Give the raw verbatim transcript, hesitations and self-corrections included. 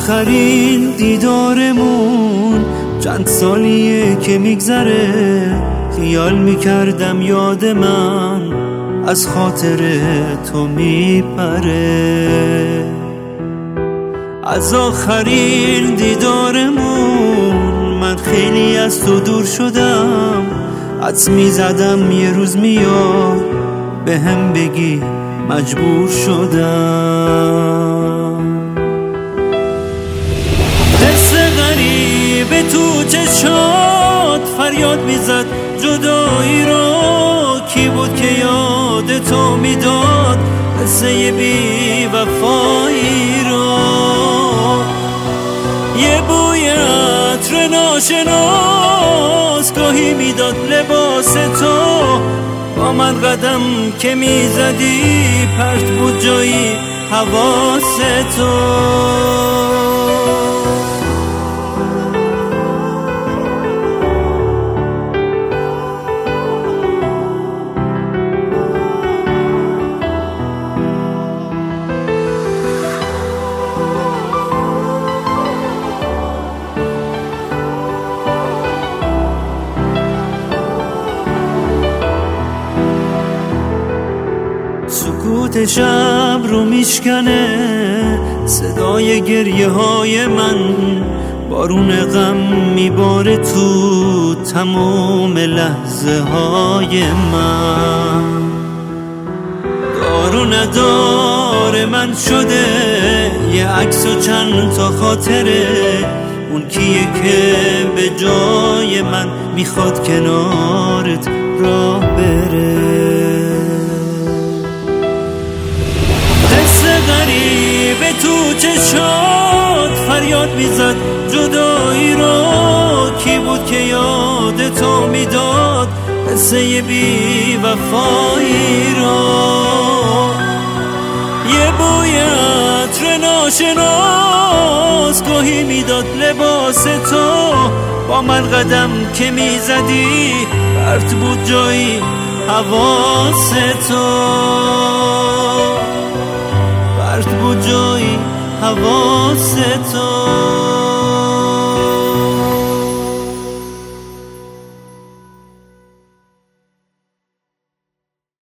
آخرین دیدارمون چند سالیه که میگذره، خیال میکردم یاد من از خاطر تو میپره. از آخرین دیدارمون من خیلی از تو دور شدم، حدس میزدم یه روز میاد به هم بگی مجبور شدم. حس غریب تو چشات فریاد میزد جدایی رو، کی بود که یاد تو میداد قصه بی وفایی رو. یه بوی عطر ناشناس گاهی میداد لباس تو، با من قدم که میزدی پرت بود جایی حواس تو. سکوت شب رو میشکنه صدای گریه های من، بارون غم میباره تو تمام لحظه های من. دار و ندار من شده یه عکس و چند تا خاطره، اون کیه که به جای من میخواد کنارت راه بره. غریب تو چشات فریاد میزد جدایی رو، کی بود که یاد تو میداد قصه بی وفایی رو. یه بوی عطر ناشناس گاهی میداد لباس تو، با من قدم که میزدی پرت بود جایی حواس تو، پرت بود جایی حواس تو.